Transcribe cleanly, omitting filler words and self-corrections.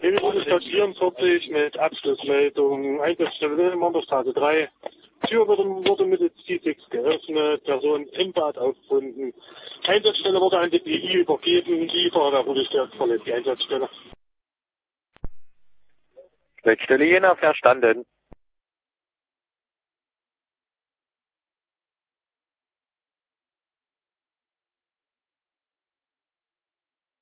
Bundesstadt 44 mit Abschlussmeldung, Einsatzstelle Montagsstraße 3. Tür wurde mittels C6 geöffnet, Person im Bad aufgefunden. Einsatzstelle wurde an die BI übergeben, Lieferer wurde stärkt verletzt, die Einsatzstelle. Leitstelle Jena verstanden.